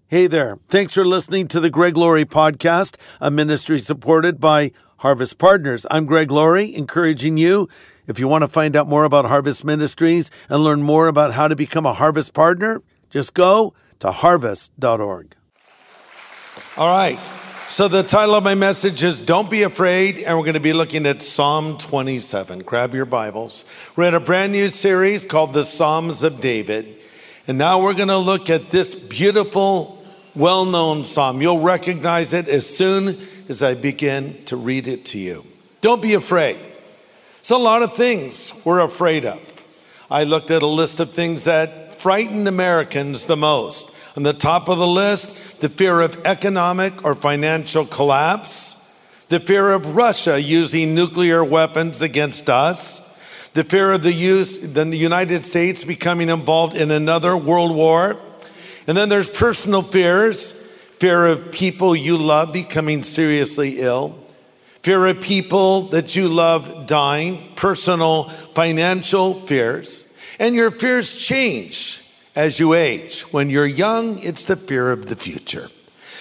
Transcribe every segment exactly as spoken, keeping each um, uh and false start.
Hey there. Thanks for listening to the Greg Laurie Podcast, a ministry supported by Harvest Partners. I'm Greg Laurie, encouraging you, if you want to find out more about Harvest Ministries and learn more about how to become a Harvest Partner, just go to harvest dot org. All right. So the title of my message is Don't Be Afraid, and we're going to be looking at Psalm twenty-seven. Grab your Bibles. We're in a brand new series called the Psalms of David. And now we're going to look at this beautiful, well-known psalm. You'll recognize it as soon as I begin to read it to you. Don't be afraid. It's a lot of things we're afraid of. I looked at a list of things that frighten Americans the most. On the top of the list, the fear of economic or financial collapse, the fear of Russia using nuclear weapons against us, the fear of the use the United States becoming involved in another world war. And then there's personal fears, fear of people you love becoming seriously ill, fear of people that you love dying, personal financial fears. And your fears change as you age. When you're young, it's the fear of the future.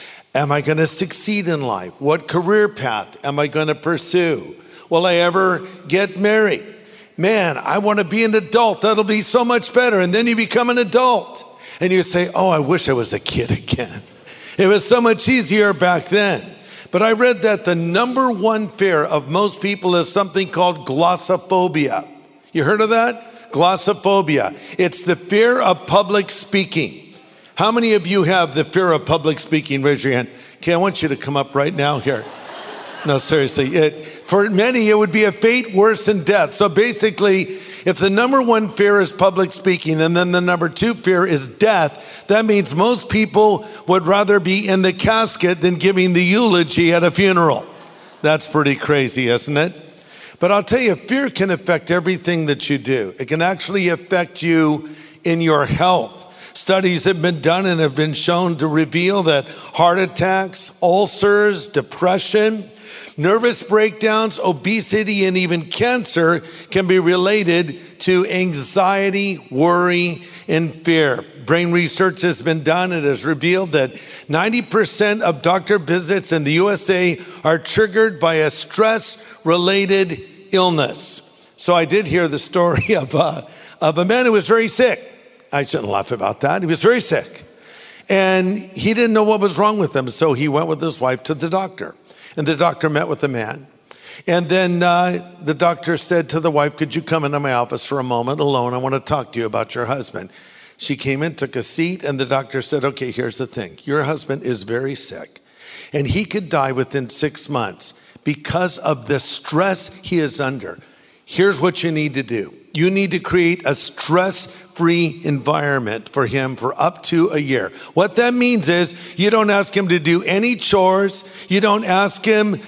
Am I going to succeed in life? What career path am I going to pursue? Will I ever get married? Man, I want to be an adult. That'll be so much better. And then you become an adult and you say, oh, I wish I was a kid again. It was so much easier back then. But I read that the number one fear of most people is something called glossophobia. You heard of that? Glossophobia. It's the fear of public speaking. How many of you have the fear of public speaking? Raise your hand. Okay, I want you to come up right now here. No, seriously. It, for many, it would be a fate worse than death. So basically, if the number one fear is public speaking and then the number two fear is death, that means most people would rather be in the casket than giving the eulogy at a funeral. That's pretty crazy, isn't it? But I'll tell you, fear can affect everything that you do. It can actually affect you in your health. Studies have been done and have been shown to reveal that heart attacks, ulcers, depression, nervous breakdowns, obesity, and even cancer can be related to anxiety, worry, and fear. Brain research has been done and has revealed that ninety percent of doctor visits in the U S A are triggered by a stress-related illness. So I did hear the story of a, of a man who was very sick. I shouldn't laugh about that. He was very sick. And he didn't know what was wrong with him. So he went with his wife to the doctor. And the doctor met with the man. And then uh, the doctor said to the wife, could you come into my office for a moment alone? I want to talk to you about your husband. She came in, took a seat, and the doctor said, okay, here's the thing. Your husband is very sick, and he could die within six months because of the stress he is under. Here's what you need to do. You need to create a stress-free environment for him for up to a year. What that means is you don't ask him to do any chores. You don't ask him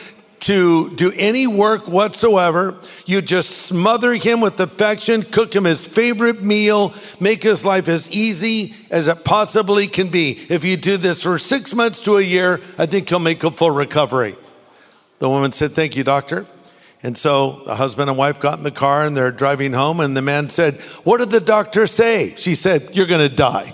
to do any work whatsoever. You just smother him with affection, cook him his favorite meal, make his life as easy as it possibly can be. If you do this for six months to a year, I think he'll make a full recovery. The woman said, thank you, doctor. And so the husband and wife got in the car and they're driving home, and the man said, what did the doctor say? She said, you're going to die.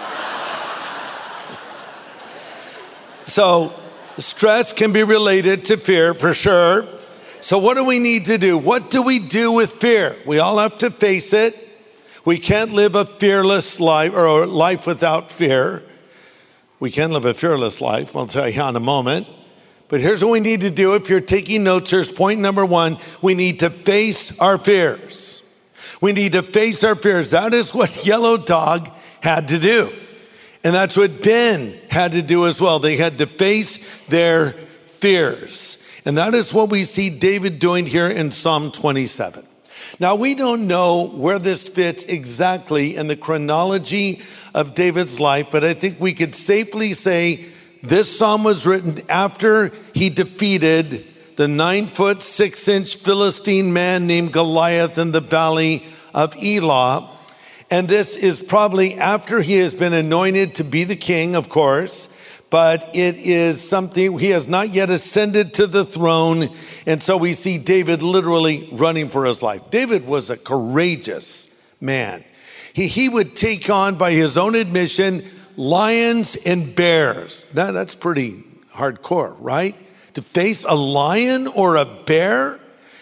So stress can be related to fear for sure. So what do we need to do? What do we do with fear? We all have to face it. We can't live a fearless life or a life without fear. We can live a fearless life. I'll tell you in a moment. But here's what we need to do. If you're taking notes, here's point number one. We need to face our fears. We need to face our fears. That is what Yellow Dog had to do. And that's what Ben had to do as well. They had to face their fears. And that is what we see David doing here in Psalm twenty-seven. Now, we don't know where this fits exactly in the chronology of David's life, but I think we could safely say this psalm was written after he defeated the nine foot, six inch Philistine man named Goliath in the valley of Elah. And this is probably after he has been anointed to be the king, of course, but it is something, he has not yet ascended to the throne. And so we see David literally running for his life. David was a courageous man. He, he would take on, by his own admission, lions and bears. That, that's pretty hardcore, right? To face a lion or a bear?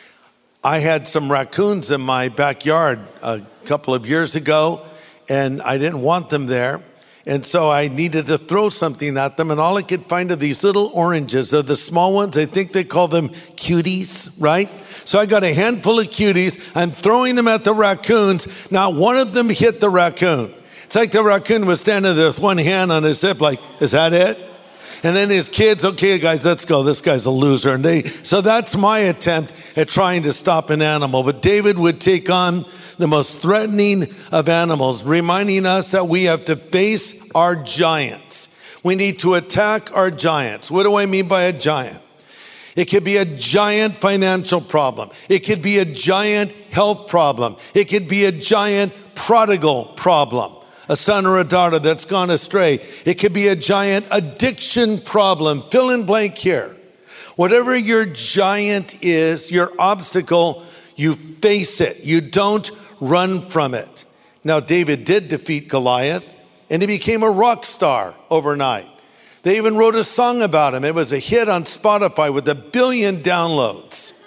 I had some raccoons in my backyard a couple of years ago, and I didn't want them there. And so I needed to throw something at them, and all I could find are these little oranges. They're the small ones. I think they call them cuties, right? So I got a handful of cuties. I'm throwing them at the raccoons. Now, one of them hit the raccoon. It's like the raccoon was standing there with one hand on his hip, like, is that it? And then his kids, okay, guys, let's go. This guy's a loser. And they, so that's my attempt at trying to stop an animal. But David would take on the most threatening of animals, reminding us that we have to face our giants. We need to attack our giants. What do I mean by a giant? It could be a giant financial problem. It could be a giant health problem. It could be a giant prodigal problem, a son or a daughter that's gone astray. It could be a giant addiction problem. Fill in blank here. Whatever your giant is, your obstacle, you face it. You don't run from it. Now, David did defeat Goliath, and he became a rock star overnight. They even wrote a song about him. It was a hit on Spotify with a billion downloads.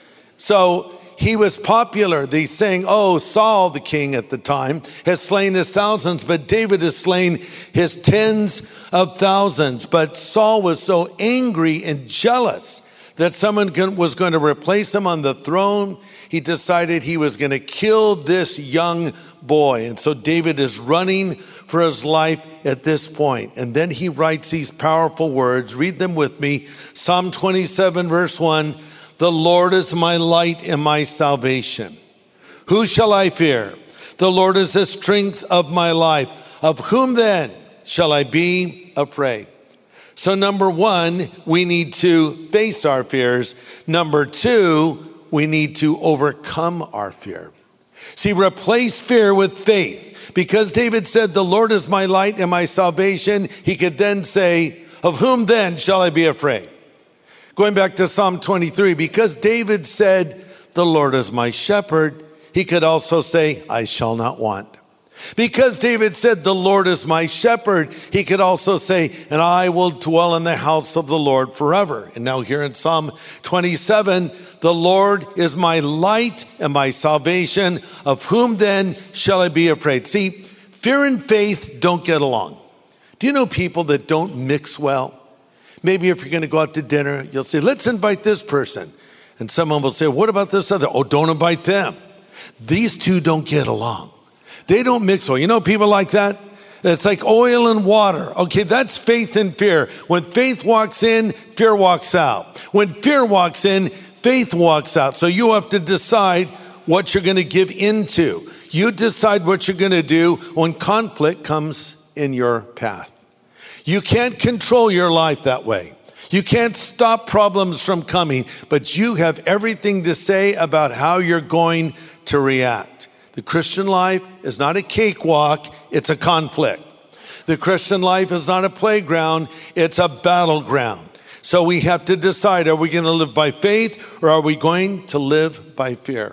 So he was popular. They sang, oh, Saul, the king at the time, has slain his thousands, but David has slain his tens of thousands. But Saul was so angry and jealous that someone was going to replace him on the throne. He decided he was going to kill this young boy. And so David is running for his life at this point. And then he writes these powerful words. Read them with me. Psalm twenty-seven, verse one. The Lord is my light and my salvation. Who shall I fear? The Lord is the strength of my life. Of whom then shall I be afraid? So number one, we need to face our fears. Number two, we need to overcome our fear. See, replace fear with faith. Because David said, the Lord is my light and my salvation, he could then say, of whom then shall I be afraid? Going back to Psalm twenty-three, because David said, the Lord is my shepherd, he could also say, I shall not want. Because David said, the Lord is my shepherd, he could also say, and I will dwell in the house of the Lord forever. And now here in Psalm twenty-seven, the Lord is my light and my salvation. Of whom then shall I be afraid? See, fear and faith don't get along. Do you know people that don't mix well? Maybe if you're going to go out to dinner, you'll say, let's invite this person. And someone will say, what about this other? Oh, don't invite them. These two don't get along. They don't mix well. You know people like that? It's like oil and water. Okay, that's faith and fear. When faith walks in, fear walks out. When fear walks in, faith walks out. So you have to decide what you're going to give into. You decide what you're going to do when conflict comes in your path. You can't control your life that way. You can't stop problems from coming, but you have everything to say about how you're going to react. The Christian life is not a cakewalk, it's a conflict. The Christian life is not a playground, it's a battleground. So we have to decide, are we going to live by faith or are we going to live by fear?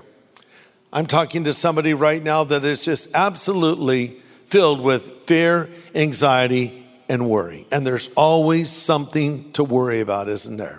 I'm talking to somebody right now that is just absolutely filled with fear, anxiety, and worry. And there's always something to worry about, isn't there?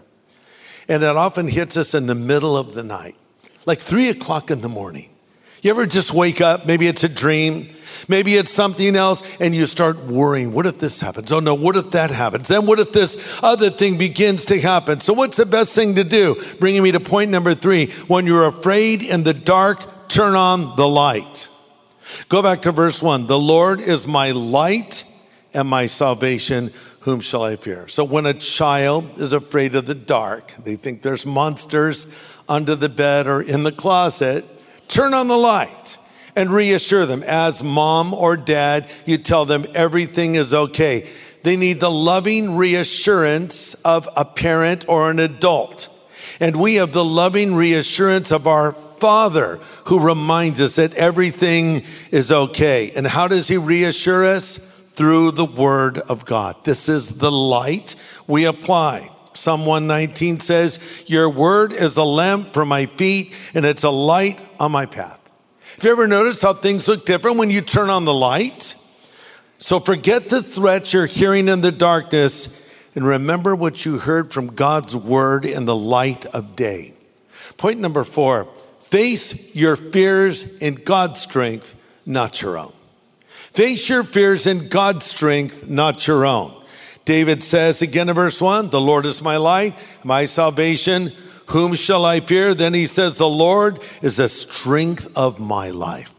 And it often hits us in the middle of the night, like three o'clock in the morning. You ever just wake up? Maybe it's a dream. Maybe it's something else, and you start worrying. What if this happens? Oh no, what if that happens? Then what if this other thing begins to happen? So what's the best thing to do? Bringing me to point number three. When you're afraid in the dark, turn on the light. Go back to verse one. The Lord is my light and my salvation. Whom shall I fear? So when a child is afraid of the dark, they think there's monsters under the bed or in the closet, turn on the light and reassure them. As mom or dad, you tell them everything is okay. They need the loving reassurance of a parent or an adult. And we have the loving reassurance of our Father who reminds us that everything is okay. And how does he reassure us? Through the word of God. This is the light we apply. Psalm one nineteen says, your word is a lamp for my feet and it's a light on my path. Have you ever noticed how things look different when you turn on the light? So forget the threats you're hearing in the darkness and remember what you heard from God's word in the light of day. Point number four, face your fears in God's strength, not your own. Face your fears in God's strength, not your own. David says again in verse one, the Lord is my light, my salvation. Whom shall I fear? Then he says, the Lord is the strength of my life.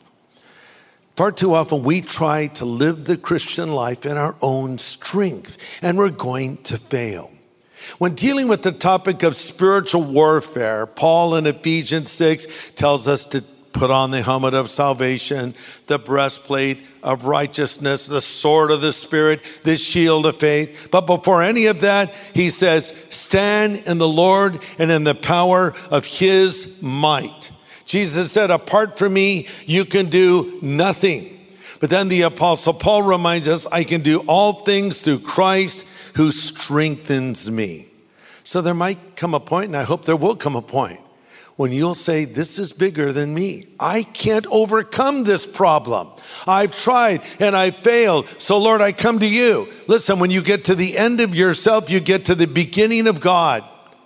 Far too often we try to live the Christian life in our own strength, and we're going to fail. When dealing with the topic of spiritual warfare, Paul in Ephesians six tells us to put on the helmet of salvation, the breastplate of righteousness, the sword of the Spirit, the shield of faith. But before any of that, he says, stand in the Lord and in the power of his might. Jesus said, apart from me, you can do nothing. But then the Apostle Paul reminds us, I can do all things through Christ who strengthens me. So there might come a point, and I hope there will come a point, when you'll say, this is bigger than me. I can't overcome this problem. I've tried and I've failed. So Lord, I come to you. Listen, when you get to the end of yourself, you get to the beginning of God.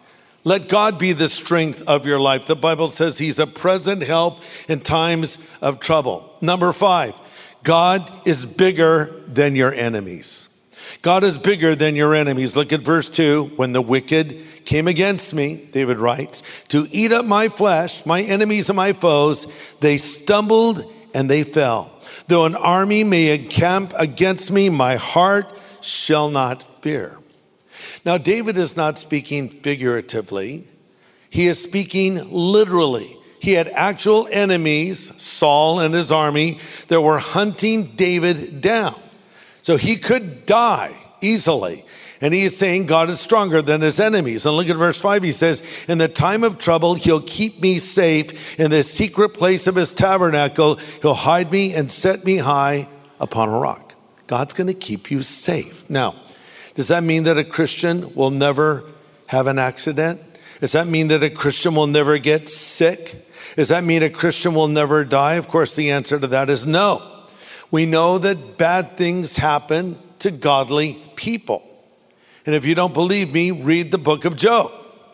Let God be the strength of your life. The Bible says he's a present help in times of trouble. Number five, God is bigger than your enemies. God is bigger than your enemies. Look at verse two. When the wicked came against me, David writes, to eat up my flesh, my enemies and my foes, they stumbled and they fell. Though an army may encamp against me, my heart shall not fear. Now, David is not speaking figuratively. He is speaking literally. He had actual enemies, Saul and his army, that were hunting David down. So he could die easily. And he is saying God is stronger than his enemies. And look at verse five. He says, in the time of trouble, he'll keep me safe. In the secret place of his tabernacle, he'll hide me and set me high upon a rock. God's going to keep you safe. Now, does that mean that a Christian will never have an accident? Does that mean that a Christian will never get sick? Does that mean a Christian will never die? Of course, the answer to that is no. We know that bad things happen to godly people. And if you don't believe me, read the book of Job.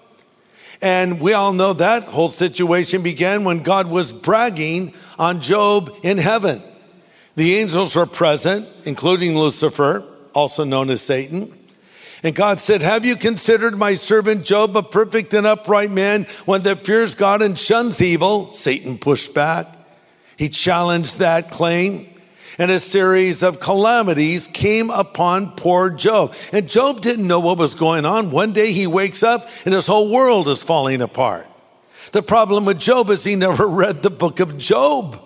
And we all know that whole situation began when God was bragging on Job in heaven. The angels were present, including Lucifer, also known as Satan. And God said, have you considered my servant Job a perfect and upright man, one that fears God and shuns evil? Satan pushed back. He challenged that claim. And a series of calamities came upon poor Job. And Job didn't know what was going on. One day he wakes up and his whole world is falling apart. The problem with Job is he never read the book of Job.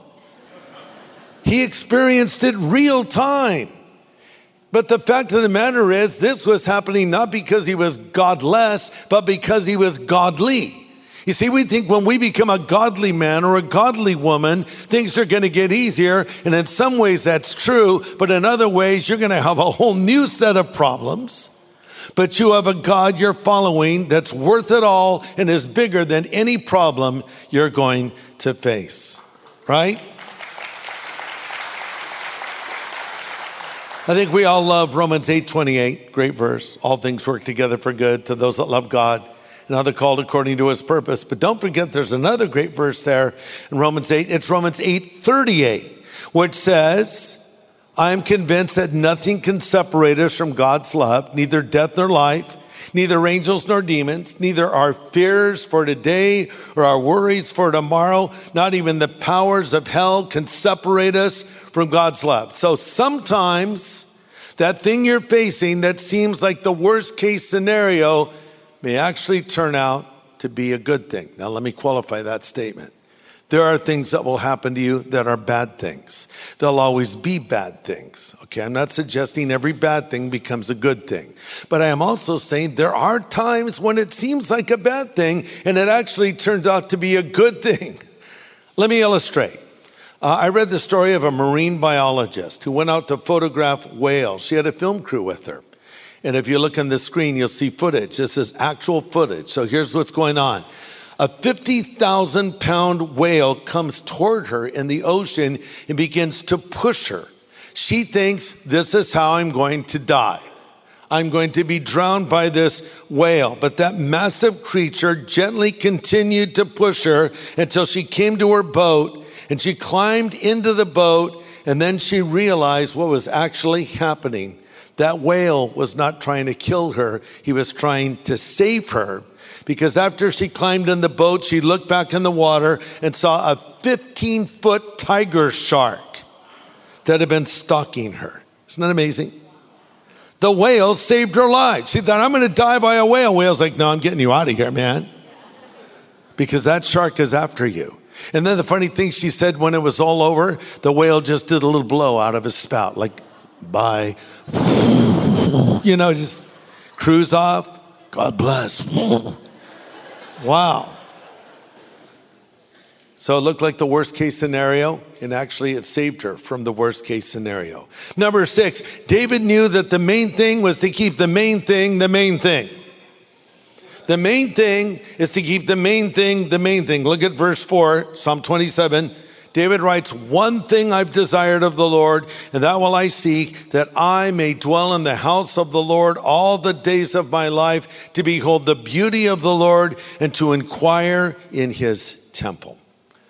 He experienced it real time. But the fact of the matter is, this was happening not because he was godless, but because he was godly. You see, we think when we become a godly man or a godly woman, things are going to get easier. And in some ways that's true, but in other ways you're going to have a whole new set of problems. But you have a God you're following that's worth it all and is bigger than any problem you're going to face, right? I think we all love Romans eight twenty-eight, great verse. All things work together for good to those that love God and are called according to his purpose. But don't forget, there's another great verse there in Romans eight. It's Romans eight thirty-eight, which says, I am convinced that nothing can separate us from God's love, neither death nor life, neither angels nor demons, neither our fears for today or our worries for tomorrow, not even the powers of hell can separate us from God's love. So sometimes that thing you're facing that seems like the worst case scenario may actually turn out to be a good thing. Now, let me qualify that statement. There are things that will happen to you that are bad things. There'll always be bad things. Okay, I'm not suggesting every bad thing becomes a good thing. But I am also saying there are times when it seems like a bad thing and it actually turns out to be a good thing. Let me illustrate. Uh, I read the story of a marine biologist who went out to photograph whales. She had a film crew with her. And if you look on the screen, you'll see footage. This is actual footage. So here's what's going on. A fifty thousand pound whale comes toward her in the ocean and begins to push her. She thinks, this is how I'm going to die. I'm going to be drowned by this whale. But that massive creature gently continued to push her until she came to her boat, and she climbed into the boat, and then she realized what was actually happening. That whale was not trying to kill her. He was trying to save her, because after she climbed in the boat, she looked back in the water and saw a fifteen-foot tiger shark that had been stalking her. Isn't that amazing? The whale saved her life. She thought, I'm going to die by a whale. Whale's like, no, I'm getting you out of here, man, because that shark is after you. And then the funny thing she said, when it was all over, the whale just did a little blow out of his spout, like, bye. You know, just cruise off. God bless. Wow. So it looked like the worst case scenario, and actually it saved her from the worst case scenario. Number six, David knew that the main thing was to keep the main thing the main thing. The main thing is to keep the main thing the main thing. Look at verse four, Psalm twenty-seven. David writes, one thing I've desired of the Lord, and that will I seek, that I may dwell in the house of the Lord all the days of my life, to behold the beauty of the Lord and to inquire in his temple.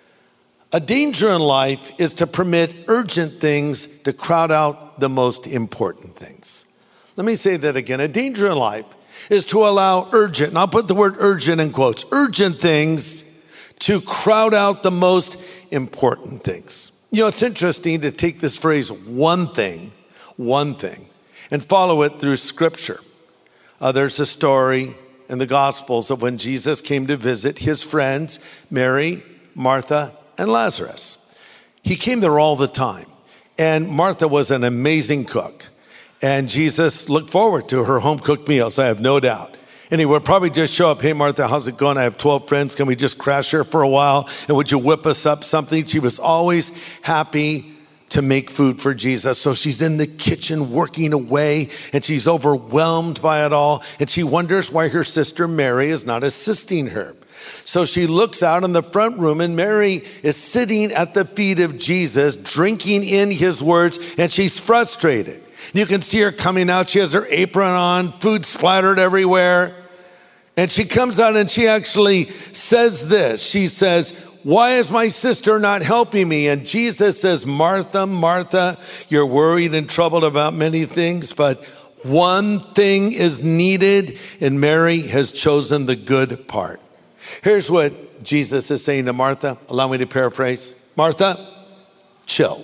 A danger in life is to permit urgent things to crowd out the most important things. Let me say that again. A danger in life is to allow urgent, and I'll put the word urgent in quotes, urgent things to crowd out the most important things. You know, it's interesting to take this phrase, one thing, one thing, and follow it through Scripture. Uh, there's a story in the Gospels of when Jesus came to visit his friends, Mary, Martha, and Lazarus. He came there all the time. And Martha was an amazing cook. And Jesus looked forward to her home-cooked meals, I have no doubt. And he would probably just show up, hey, Martha, how's it going? I have twelve friends. Can we just crash here for a while? And would you whip us up something? She was always happy to make food for Jesus. So she's in the kitchen working away, and she's overwhelmed by it all. And she wonders why her sister Mary is not assisting her. So she looks out in the front room, and Mary is sitting at the feet of Jesus, drinking in his words, and she's frustrated. You can see her coming out. She has her apron on, food splattered everywhere. And she comes out and she actually says this. She says, why is my sister not helping me? And Jesus says, Martha, Martha, you're worried and troubled about many things, but one thing is needed, and Mary has chosen the good part. Here's what Jesus is saying to Martha. Allow me to paraphrase. Martha, chill.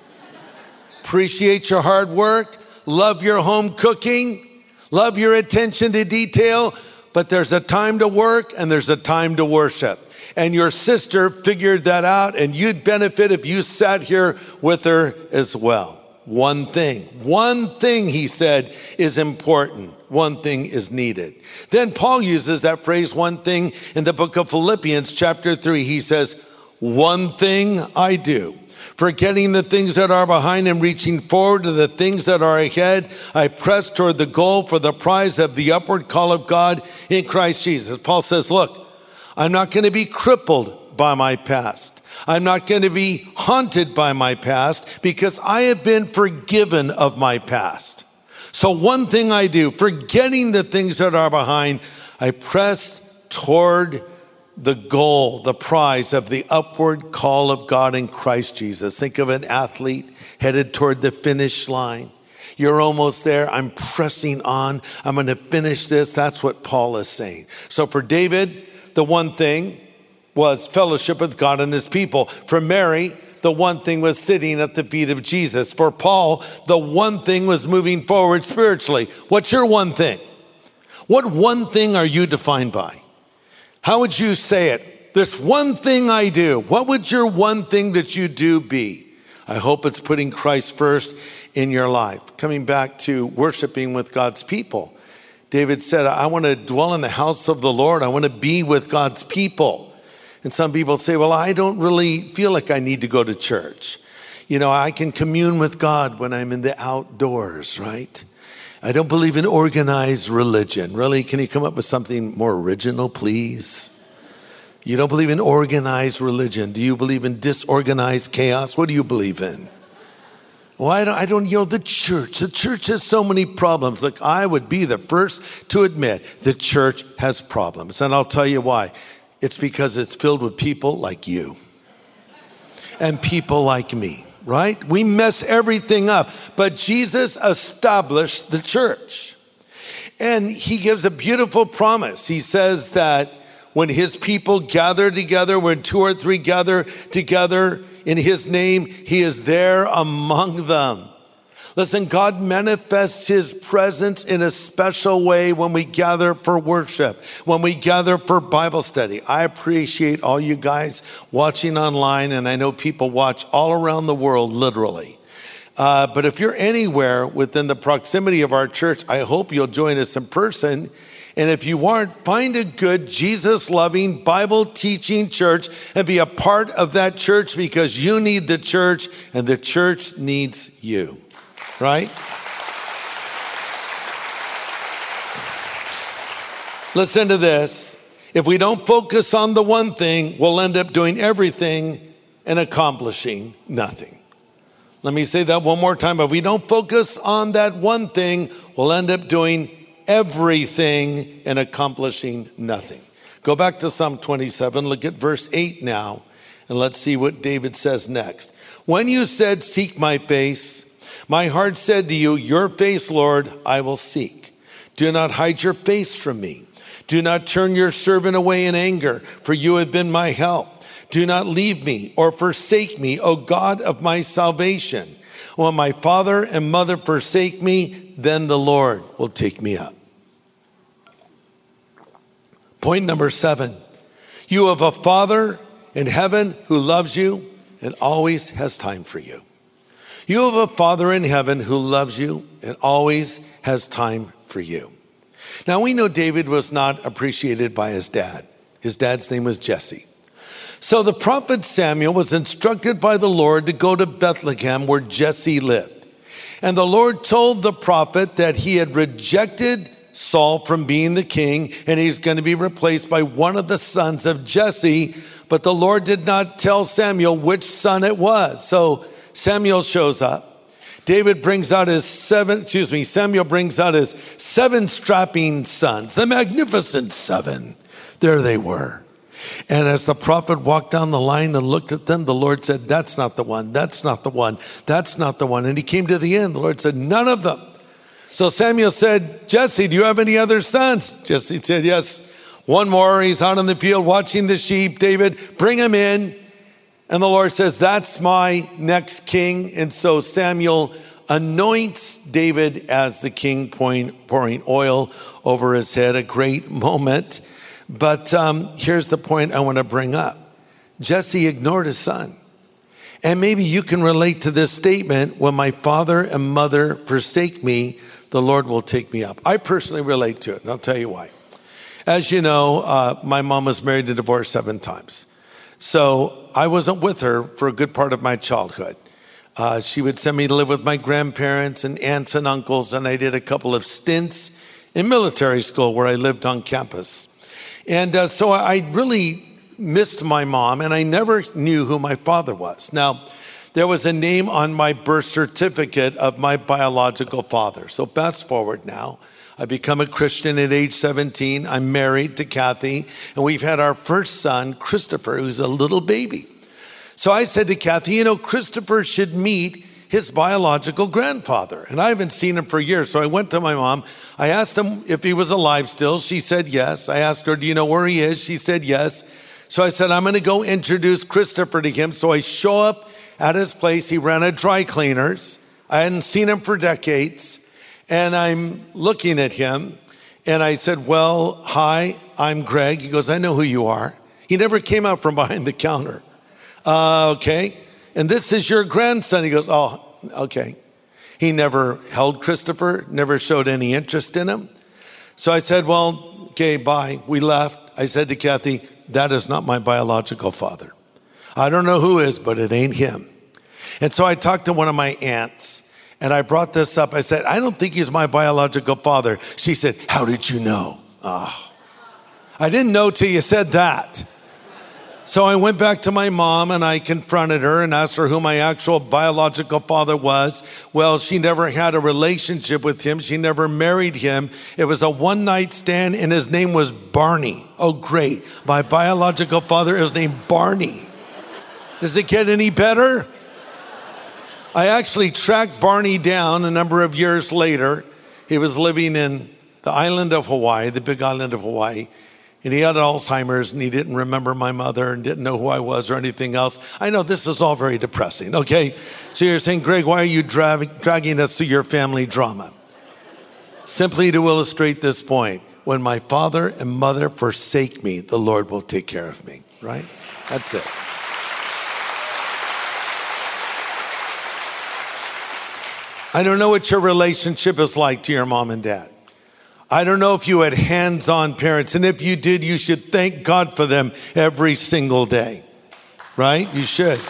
Appreciate your hard work. Love your home cooking. Love your attention to detail. But there's a time to work and there's a time to worship. And your sister figured that out, and you'd benefit if you sat here with her as well. One thing, one thing, he said, is important. One thing is needed. Then Paul uses that phrase, one thing, in the book of Philippians chapter three. He says, one thing I do, forgetting the things that are behind and reaching forward to the things that are ahead, I press toward the goal for the prize of the upward call of God in Christ Jesus. Paul says, look, I'm not going to be crippled by my past. I'm not going to be haunted by my past, because I have been forgiven of my past. So one thing I do, forgetting the things that are behind, I press toward the goal, the prize of the upward call of God in Christ Jesus. Think of an athlete headed toward the finish line. You're almost there. I'm pressing on. I'm going to finish this. That's what Paul is saying. So for David, the one thing was fellowship with God and his people. For Mary, the one thing was sitting at the feet of Jesus. For Paul, the one thing was moving forward spiritually. What's your one thing? What one thing are you defined by? How would you say it? This one thing I do. What would your one thing that you do be? I hope it's putting Christ first in your life. Coming back to worshiping with God's people. David said, I want to dwell in the house of the Lord. I want to be with God's people. And some people say, well, I don't really feel like I need to go to church. You know, I can commune with God when I'm in the outdoors, right? I don't believe in organized religion. Really, can you come up with something more original, please? You don't believe in organized religion. Do you believe in disorganized chaos? What do you believe in? Well, I don't, I don't, you know, the church, the church has so many problems. Look, I would be the first to admit the church has problems. And I'll tell you why. It's because it's filled with people like you and people like me, right? We mess everything up. But Jesus established the church. And he gives a beautiful promise. He says that when his people gather together, when two or three gather together in his name, he is there among them. Listen, God manifests his presence in a special way when we gather for worship, when we gather for Bible study. I appreciate all you guys watching online, and I know people watch all around the world, literally. Uh, but if you're anywhere within the proximity of our church, I hope you'll join us in person. And if you aren't, find a good Jesus-loving, Bible-teaching church and be a part of that church, because you need the church and the church needs you, right? Listen to this. If we don't focus on the one thing, we'll end up doing everything and accomplishing nothing. Let me say that one more time. If we don't focus on that one thing, we'll end up doing everything and accomplishing nothing. Go back to Psalm twenty-seven. Look at verse eight now, and let's see what David says next. When you said, seek my face, my heart said to you, your face, Lord, I will seek. Do not hide your face from me. Do not turn your servant away in anger, for you have been my help. Do not leave me or forsake me, O God of my salvation. When my father and mother forsake me, then the Lord will take me up. Point number seven. You have a Father in heaven who loves you and always has time for you. You have a Father in heaven who loves you and always has time for you. Now, we know David was not appreciated by his dad. His dad's name was Jesse. So the prophet Samuel was instructed by the Lord to go to Bethlehem where Jesse lived. And the Lord told the prophet that he had rejected Saul from being the king, and he's going to be replaced by one of the sons of Jesse. But the Lord did not tell Samuel which son it was. So Samuel shows up. David brings out his seven, excuse me, Samuel brings out his seven strapping sons, the magnificent seven. There they were. And as the prophet walked down the line and looked at them, the Lord said, that's not the one, that's not the one, that's not the one. And he came to the end. The Lord said, none of them. So Samuel said, Jesse, do you have any other sons? Jesse said, yes, one more. He's out in the field watching the sheep. David, bring him in. And the Lord says, that's my next king. And so Samuel anoints David as the king, pouring oil over his head, a great moment. But um, here's the point I want to bring up. Jesse ignored his son. And maybe you can relate to this statement, when my father and mother forsake me, the Lord will take me up. I personally relate to it, and I'll tell you why. As you know, uh, my mom was married and divorced seven times. So I wasn't with her for a good part of my childhood. Uh, she would send me to live with my grandparents and aunts and uncles, and I did a couple of stints in military school where I lived on campus. And uh, so I really missed my mom, and I never knew who my father was. Now, there was a name on my birth certificate of my biological father. So fast forward now. I become a Christian at age seventeen. I'm married to Kathy, and we've had our first son, Christopher, who's a little baby. So I said to Kathy, you know, Christopher should meet his biological grandfather. And I haven't seen him for years. So I went to my mom. I asked him if he was alive still. She said yes. I asked her, do you know where he is? She said yes. So I said, I'm going to go introduce Christopher to him. So I show up at his place. He ran a dry cleaners. I hadn't seen him for decades. And I'm looking at him. And I said, well, hi, I'm Greg. He goes, I know who you are. He never came out from behind the counter. Uh, okay. And this is your grandson. He goes, oh, okay. He never held Christopher, never showed any interest in him. So I said, well, okay, bye. We left. I said to Kathy, that is not my biological father. I don't know who is, but it ain't him. And so I talked to one of my aunts, and I brought this up. I said, I don't think he's my biological father. She said, how did you know? Oh, I didn't know till you said that. So I went back to my mom and I confronted her and asked her who my actual biological father was. Well, she never had a relationship with him. She never married him. It was a one-night stand and his name was Barney. Oh, great. My biological father is named Barney. Does it get any better? I actually tracked Barney down a number of years later. He was living in the island of Hawaii, the big island of Hawaii. And he had Alzheimer's and he didn't remember my mother and didn't know who I was or anything else. I know this is all very depressing, okay? So you're saying, Greg, why are you dra- dragging us to your family drama? Simply to illustrate this point, when my father and mother forsake me, the Lord will take care of me, right? That's it. I don't know what your relationship is like to your mom and dad. I don't know if you had hands-on parents, and if you did, you should thank God for them every single day, right? You should.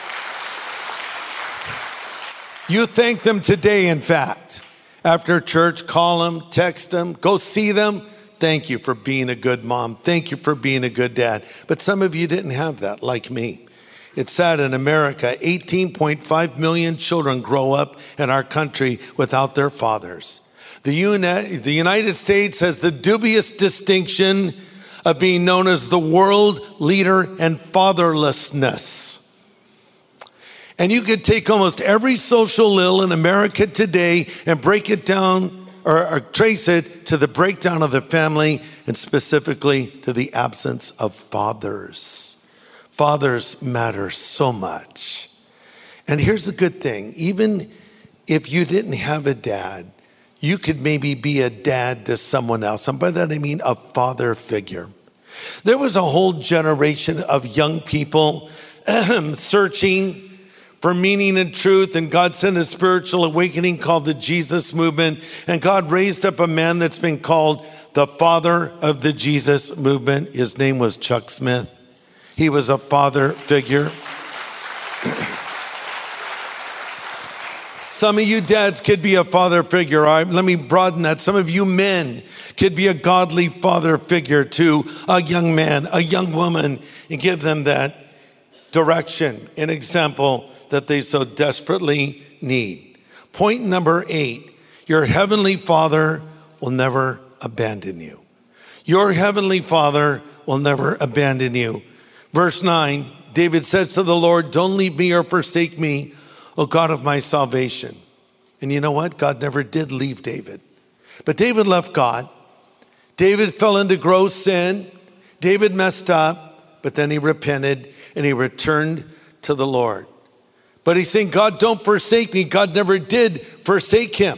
You thank them today, in fact. After church, call them, text them, go see them. Thank you for being a good mom. Thank you for being a good dad. But some of you didn't have that, like me. It's sad in America, eighteen point five million children grow up in our country without their fathers. The Uni- the United States has the dubious distinction of being known as the world leader in fatherlessness. And you could take almost every social ill in America today and break it down or, or trace it to the breakdown of the family and specifically to the absence of fathers. Fathers matter so much. And here's the good thing. Even if you didn't have a dad, you could maybe be a dad to someone else. And by that I mean a father figure. There was a whole generation of young people searching for meaning and truth, and God sent a spiritual awakening called the Jesus movement, and God raised up a man that's been called the father of the Jesus movement. His name was Chuck Smith. He was a father figure. Some of you dads could be a father figure. All right, let me broaden that. Some of you men could be a godly father figure to a young man, a young woman, and give them that direction, an example that they so desperately need. Point number eight, your heavenly Father will never abandon you. Your heavenly Father will never abandon you. Verse nine, David says to the Lord, don't leave me or forsake me, O God of my salvation. And you know what? God never did leave David. But David left God. David fell into gross sin. David messed up, but then he repented and he returned to the Lord. But he's saying, God, don't forsake me. God never did forsake him.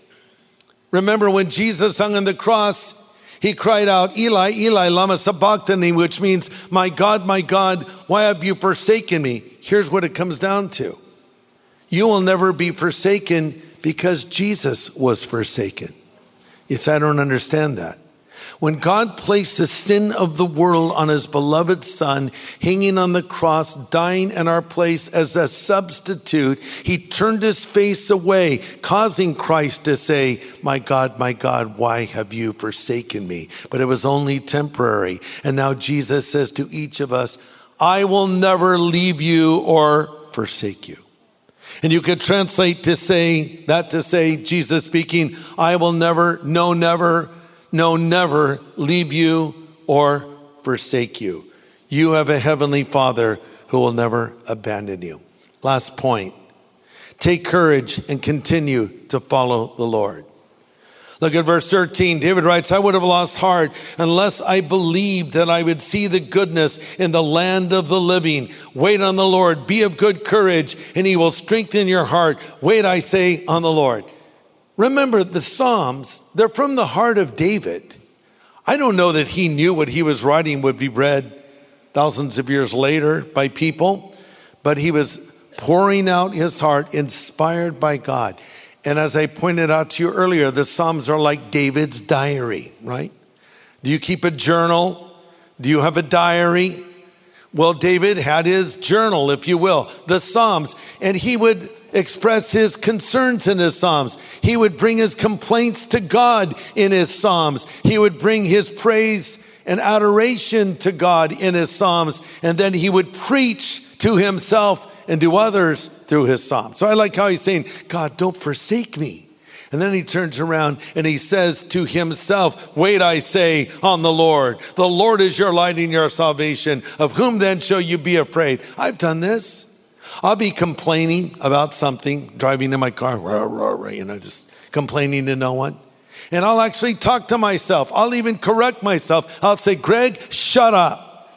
Remember when Jesus hung on the cross, he cried out, Eli, Eli, lama sabachthani, which means, my God, my God, why have you forsaken me? Here's what it comes down to. You will never be forsaken because Jesus was forsaken. Yes, I don't understand that. When God placed the sin of the world on his beloved son, hanging on the cross, dying in our place as a substitute, he turned his face away, causing Christ to say, my God, my God, why have you forsaken me? But it was only temporary. And now Jesus says to each of us, I will never leave you or forsake you. And you could translate to say, that to say, Jesus speaking, I will never, no, never, no, never leave you or forsake you. You have a heavenly Father who will never abandon you. Last point, take courage and continue to follow the Lord. Look at verse thirteen. David writes, I would have lost heart unless I believed that I would see the goodness in the land of the living. Wait on the Lord, be of good courage, and he will strengthen your heart. Wait, I say, on the Lord. Remember, the Psalms, they're from the heart of David. I don't know that he knew what he was writing would be read thousands of years later by people, but he was pouring out his heart, inspired by God. And as I pointed out to you earlier, the Psalms are like David's diary, right? Do you keep a journal? Do you have a diary? Well, David had his journal, if you will, the Psalms, and he would express his concerns in his Psalms. He would bring his complaints to God in his Psalms. He would bring his praise and adoration to God in his Psalms, and then he would preach to himself and to others through his Psalms. So I like how he's saying, God, don't forsake me. And then he turns around and he says to himself, wait, I say, on the Lord. The Lord is your light and your salvation. Of whom then shall you be afraid? I've done this. I'll be complaining about something, driving in my car, rah, rah, rah, you know, just complaining to no one. And I'll actually talk to myself. I'll even correct myself. I'll say, Greg, shut up.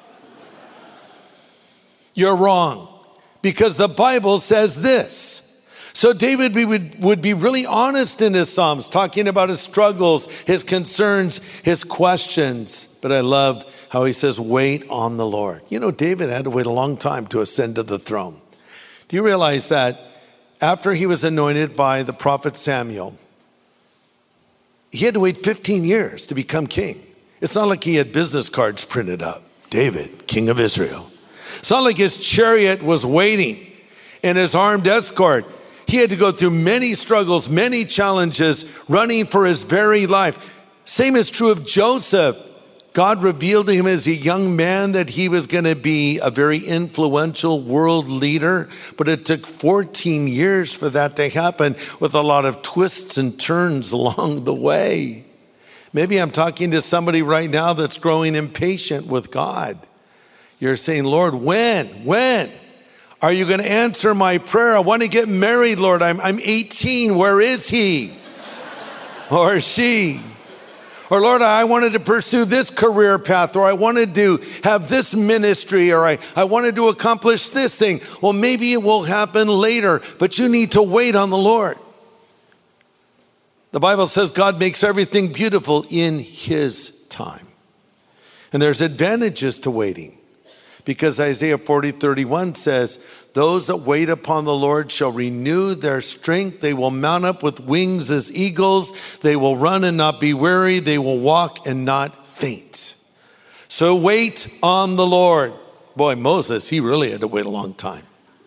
You're wrong. Because the Bible says this. So David would, would be really honest in his Psalms, talking about his struggles, his concerns, his questions. But I love how he says, wait on the Lord. You know, David had to wait a long time to ascend to the throne. Do you realize that after he was anointed by the prophet Samuel, he had to wait fifteen years to become king? It's not like he had business cards printed up. David, king of Israel. It's not like his chariot was waiting and his armed escort. He had to go through many struggles, many challenges, running for his very life. Same is true of Joseph. God revealed to him as a young man that he was going to be a very influential world leader, but it took fourteen years for that to happen, with a lot of twists and turns along the way. Maybe I'm talking to somebody right now that's growing impatient with God. You're saying, Lord, when, when are you going to answer my prayer? I want to get married, Lord. I'm, I'm eighteen. Where is he or she? Or Lord, I wanted to pursue this career path, or I wanted to have this ministry, or I, I wanted to accomplish this thing. Well, maybe it will happen later, but you need to wait on the Lord. The Bible says God makes everything beautiful in his time. And there's advantages to waiting. Because Isaiah forty thirty-one says, those that wait upon the Lord shall renew their strength. They will mount up with wings as eagles. They will run and not be weary. They will walk and not faint. So wait on the Lord. Boy, Moses, he really had to wait a long time.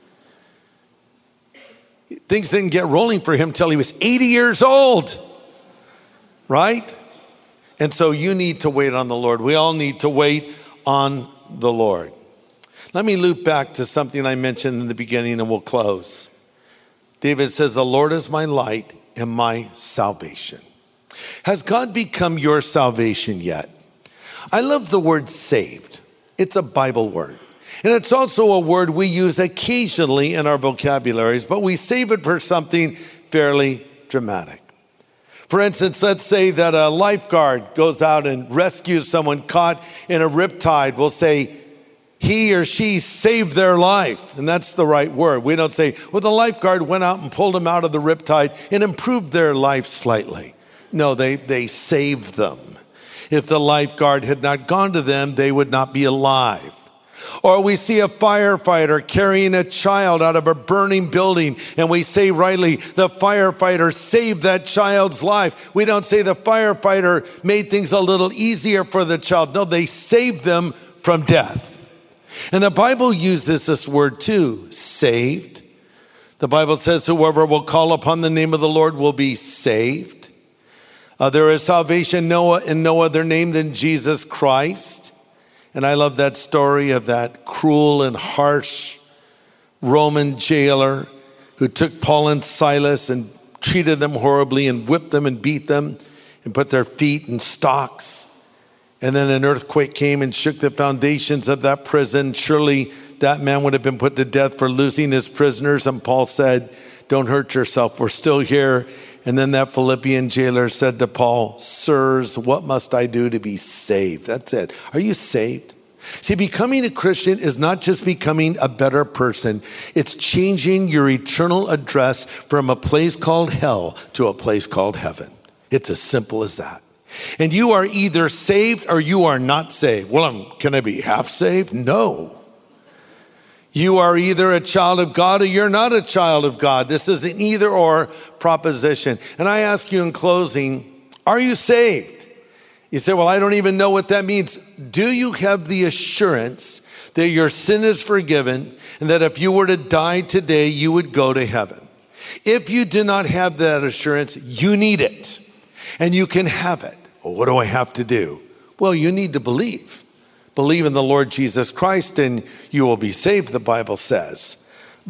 Things didn't get rolling for him till he was eighty years old, right? And so you need to wait on the Lord. We all need to wait on the Lord. Let me loop back to something I mentioned in the beginning and we'll close. David says, the Lord is my light and my salvation. Has God become your salvation yet? I love the word saved. It's a Bible word. And it's also a word we use occasionally in our vocabularies, but we save it for something fairly dramatic. For instance, let's say that a lifeguard goes out and rescues someone caught in a riptide. We'll say, he or she saved their life. And that's the right word. We don't say, well, the lifeguard went out and pulled them out of the riptide and improved their life slightly. No, they, they saved them. If the lifeguard had not gone to them, they would not be alive. Or we see a firefighter carrying a child out of a burning building, and we say rightly, the firefighter saved that child's life. We don't say the firefighter made things a little easier for the child. No, they saved them from death. And the Bible uses this word too, saved. The Bible says whoever will call upon the name of the Lord will be saved. Uh, there is salvation in no other name than Jesus Christ. And I love that story of that cruel and harsh Roman jailer who took Paul and Silas and treated them horribly and whipped them and beat them and put their feet in stocks. And then an earthquake came and shook the foundations of that prison. Surely that man would have been put to death for losing his prisoners. And Paul said, don't hurt yourself, we're still here. And then that Philippian jailer said to Paul, sirs, what must I do to be saved? That's it. Are you saved? See, becoming a Christian is not just becoming a better person. It's changing your eternal address from a place called hell to a place called heaven. It's as simple as that. And you are either saved or you are not saved. Well, I'm, can I be half saved? No. You are either a child of God or you're not a child of God. This is an either or proposition. And I ask you in closing, are you saved? You say, well, I don't even know what that means. Do you have the assurance that your sin is forgiven and that if you were to die today, you would go to heaven? If you do not have that assurance, you need it and you can have it. Well, what do I have to do? Well, you need to believe. Believe in the Lord Jesus Christ and you will be saved, the Bible says.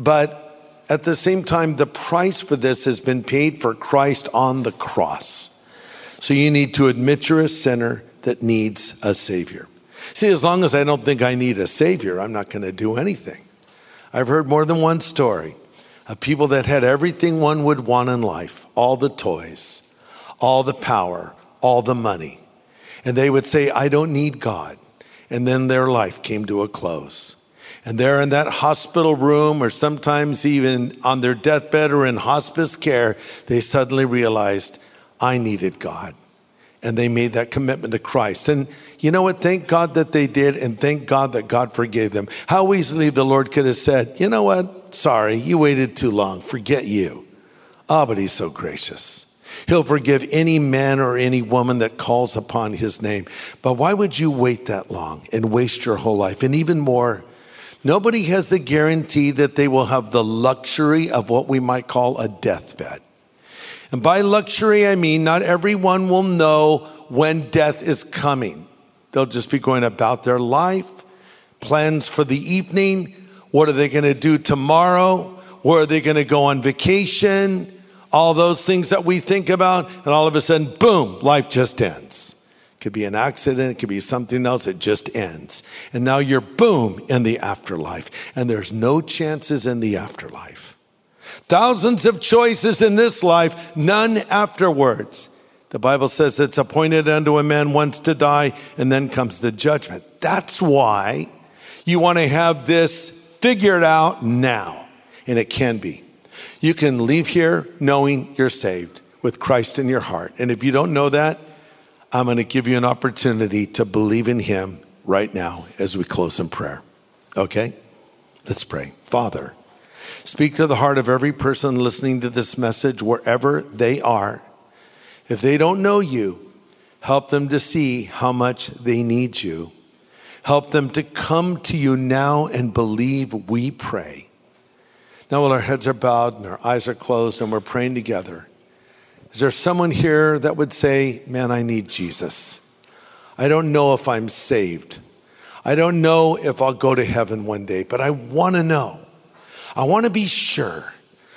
But at the same time, the price for this has been paid for Christ on the cross. So you need to admit you're a sinner that needs a Savior. See, as long as I don't think I need a Savior, I'm not going to do anything. I've heard more than one story of people that had everything one would want in life, all the toys, all the power, all the money. And they would say, I don't need God. And then their life came to a close. And they're in that hospital room, or sometimes even on their deathbed or in hospice care, they suddenly realized, I needed God. And they made that commitment to Christ. And you know what? Thank God that they did, and thank God that God forgave them. How easily the Lord could have said, you know what? Sorry, you waited too long. Forget you. Ah, but he's so gracious. He'll forgive any man or any woman that calls upon his name. But why would you wait that long and waste your whole life? And even more, nobody has the guarantee that they will have the luxury of what we might call a deathbed. And by luxury, I mean not everyone will know when death is coming. They'll just be going about their life, plans for the evening. What are they going to do tomorrow? Where are they going to go on vacation? All those things that we think about, and all of a sudden, boom, life just ends. It could be an accident, it could be something else, it just ends. And now you're boom in the afterlife, and there's no chances in the afterlife. Thousands of choices in this life, none afterwards. The Bible says it's appointed unto a man once to die, and then comes the judgment. That's why you want to have this figured out now, and it can be. You can leave here knowing you're saved with Christ in your heart. And if you don't know that, I'm going to give you an opportunity to believe in him right now as we close in prayer. Okay? Let's pray. Father, speak to the heart of every person listening to this message wherever they are. If they don't know you, help them to see how much they need you. Help them to come to you now and believe, we pray. Now while our heads are bowed and our eyes are closed and we're praying together, is there someone here that would say, man, I need Jesus. I don't know if I'm saved. I don't know if I'll go to heaven one day, but I want to know. I want to be sure.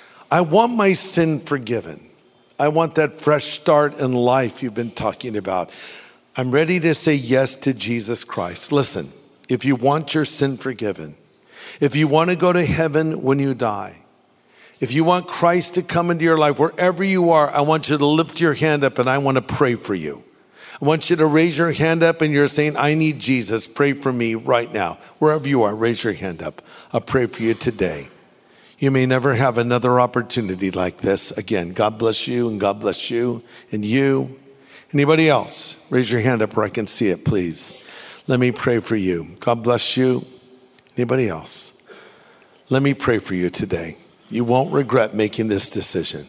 I want my sin forgiven. I want that fresh start in life you've been talking about. I'm ready to say yes to Jesus Christ. Listen, if you want your sin forgiven, if you want to go to heaven when you die, if you want Christ to come into your life, wherever you are, I want you to lift your hand up and I want to pray for you. I want you to raise your hand up and you're saying, I need Jesus. Pray for me right now. Wherever you are, raise your hand up. I'll pray for you today. You may never have another opportunity like this again. God bless you and God bless you and you. Anybody else? Raise your hand up where I can see it, please. Let me pray for you. God bless you. Anybody else? Let me pray for you today. You won't regret making this decision.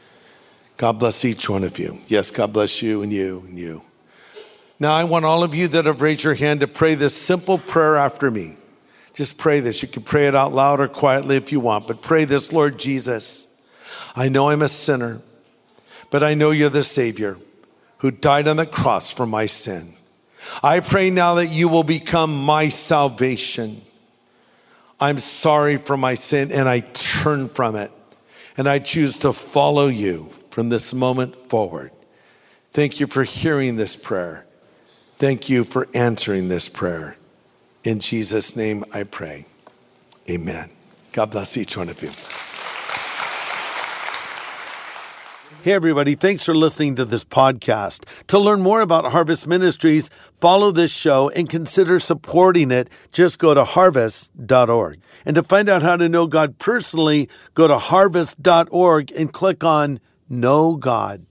God bless each one of you. Yes, God bless you and you and you. Now I want all of you that have raised your hand to pray this simple prayer after me. Just pray this. You can pray it out loud or quietly if you want, but pray this. Lord Jesus, I know I'm a sinner, but I know you're the Savior who died on the cross for my sin. I pray now that you will become my salvation. I'm sorry for my sin and I turn from it and I choose to follow you from this moment forward. Thank you for hearing this prayer. Thank you for answering this prayer. In Jesus' name I pray. Amen. God bless each one of you. Hey everybody, thanks for listening to this podcast. To learn more about Harvest Ministries, follow this show and consider supporting it. Just go to harvest dot org. And to find out how to know God personally, go to harvest dot org and click on Know God.